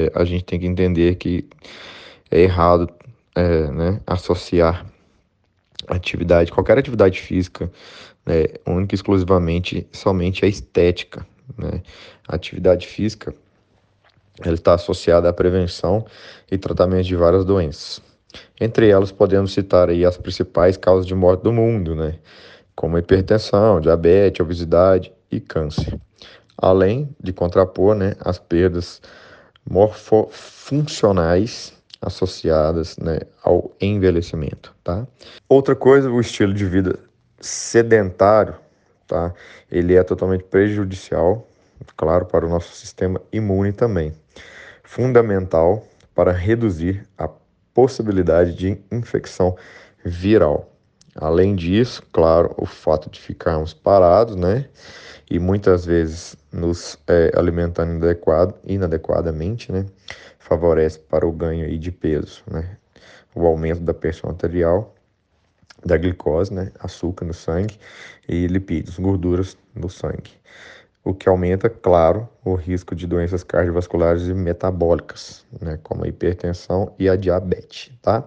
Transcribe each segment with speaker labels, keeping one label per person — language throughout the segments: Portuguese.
Speaker 1: a gente tem que entender que é errado, né, associar qualquer atividade física, né, única e exclusivamente somente à estética, né? A atividade física, ela está associada à prevenção e tratamento de várias doenças. Entre elas, podemos citar aí as principais causas de morte do mundo, né? Como hipertensão, diabetes, obesidade e câncer. Além de contrapor, né, as perdas morfofuncionais associadas, né, ao envelhecimento, tá? Outra coisa, o estilo de vida sedentário, tá? Ele é totalmente prejudicial, claro, para o nosso sistema imune também. Fundamental para reduzir a possibilidade de infecção viral. Além disso, claro, o fato de ficarmos parados, né? E muitas vezes nos alimentando inadequadamente, né? Favorece para o ganho aí de peso, né? O aumento da pressão arterial, da glicose, né? Açúcar no sangue e lipídios, gorduras no sangue. O que aumenta, claro, o risco de doenças cardiovasculares e metabólicas, né? Como a hipertensão e a diabetes, tá?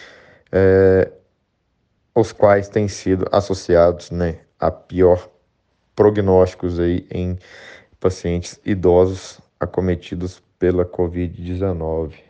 Speaker 1: Os quais têm sido associados, né, a pior prognósticos aí em pacientes idosos acometidos pela Covid-19.